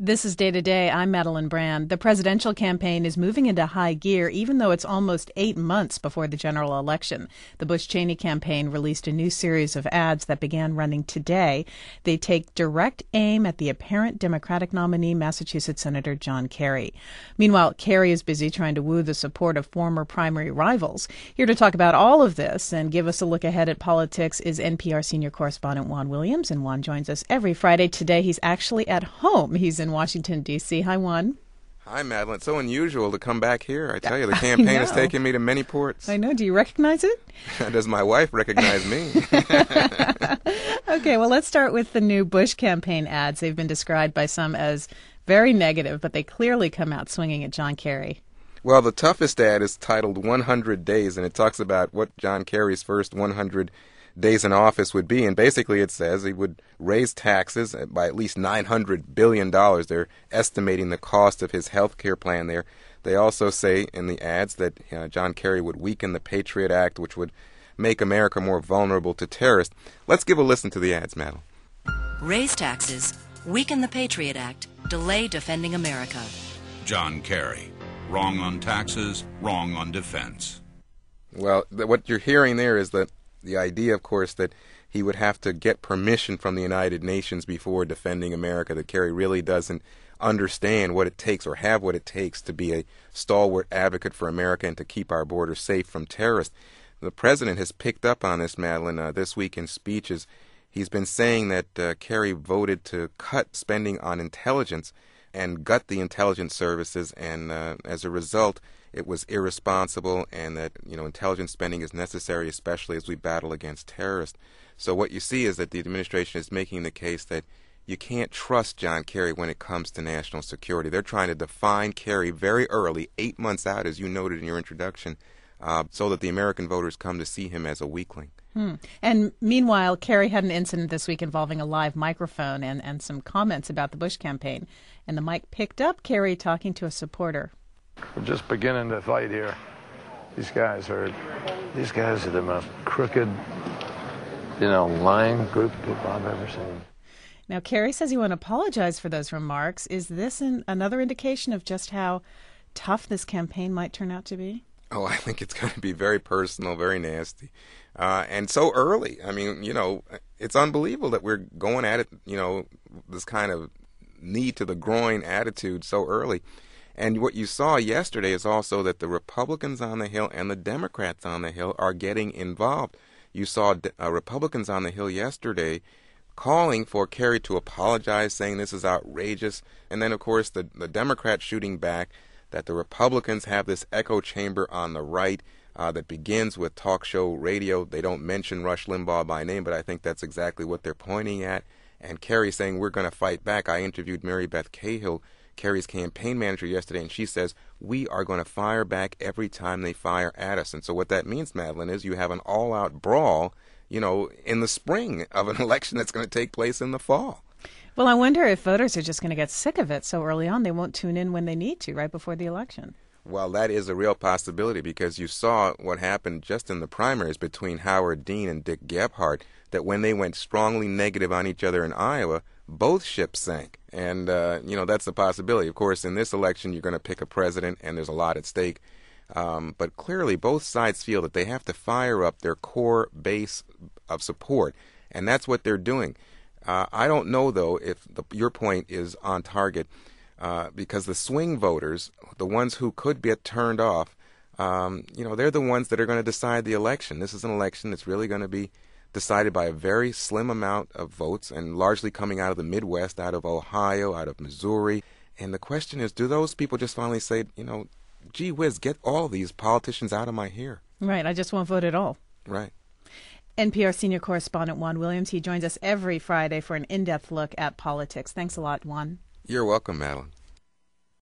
This is Day to Day. I'm Madeline Brand. The presidential campaign is moving into high gear, even though it's almost 8 months before the general election. The Bush-Cheney campaign released a new series of ads that began running today. They take direct aim at the apparent Democratic nominee, Massachusetts Senator John Kerry. Meanwhile, Kerry is busy trying to woo the support of former primary rivals. Here to talk about all of this and give us a look ahead at politics is NPR senior correspondent Juan Williams. And Juan joins us every Friday. Today, he's actually at home. He's in Washington, D.C. Hi, Juan. Hi, Madeline. It's so unusual to come back here. I tell you, the campaign has taken me to many ports. I know. Do you recognize it? Does my wife recognize me? Okay, well, let's start with the new Bush campaign ads. They've been described by some as very negative, but they clearly come out swinging at John Kerry. Well, the toughest ad is titled 100 Days, and it talks about what John Kerry's first 100 days in office would be, and basically it says he would raise taxes by at least $900 billion. They're estimating the cost of his health care plan there. They also say in the ads that John Kerry would weaken the Patriot Act, which would make America more vulnerable to terrorists. Let's give a listen to the ads, Madeline. Raise taxes, weaken the Patriot Act, delay defending America. John Kerry. Wrong on taxes, wrong on defense. Well, what you're hearing there is that the idea, of course, that he would have to get permission from the United Nations before defending America, that Kerry really doesn't understand what it takes or have what it takes to be a stalwart advocate for America and to keep our borders safe from terrorists. The president has picked up on this, Madeline, this week in speeches. He's been saying that Kerry voted to cut spending on intelligence and gut the intelligence services, and as a result, it was irresponsible, and that intelligence spending is necessary, especially as we battle against terrorists. So what you see is that the administration is making the case that you can't trust John Kerry when it comes to national security. They're trying to define Kerry very early, 8 months out, as you noted in your introduction, so that the American voters come to see him as a weakling. And meanwhile, Kerry had an incident this week involving a live microphone and some comments about the Bush campaign. And the mic picked up Kerry talking to a supporter. We're just beginning to fight here. These guys are the most crooked, lying group of people I've ever seen. Now, Kerry says he won't apologize for those remarks. Is this another indication of just how tough this campaign might turn out to be? Oh, I think it's going to be very personal, very nasty. And so early. I mean, it's unbelievable that we're going at it, this kind of knee to the groin attitude so early. And what you saw yesterday is also that the Republicans on the Hill and the Democrats on the Hill are getting involved. You saw Republicans on the Hill yesterday calling for Kerry to apologize, saying this is outrageous. And then, of course, the Democrats shooting back that the Republicans have this echo chamber on the right that begins with talk show radio. They don't mention Rush Limbaugh by name, but I think that's exactly what they're pointing at. And Kerry saying, we're going to fight back. I interviewed Mary Beth Cahill, Kerry's campaign manager, yesterday, and she says, we are going to fire back every time they fire at us. And so what that means, Madeline, is you have an all-out brawl, in the spring of an election that's going to take place in the fall. Well, I wonder if voters are just going to get sick of it so early on they won't tune in when they need to, right before the election. Well, that is a real possibility, because you saw what happened just in the primaries between Howard Dean and Dick Gephardt, that when they went strongly negative on each other in Iowa, both ships sank. And, that's a possibility. Of course, in this election, you're going to pick a president, and there's a lot at stake. But clearly, both sides feel that they have to fire up their core base of support, and that's what they're doing. I don't know, though, if your point is on target, because the swing voters, the ones who could get turned off, they're the ones that are going to decide the election. This is an election that's really going to be decided by a very slim amount of votes, and largely coming out of the Midwest, out of Ohio, out of Missouri. And the question is, do those people just finally say, gee whiz, get all these politicians out of my hair? Right, I just won't vote at all. Right. NPR senior correspondent Juan Williams. He joins us every Friday for an in-depth look at politics. Thanks a lot, Juan. You're welcome, Madeline.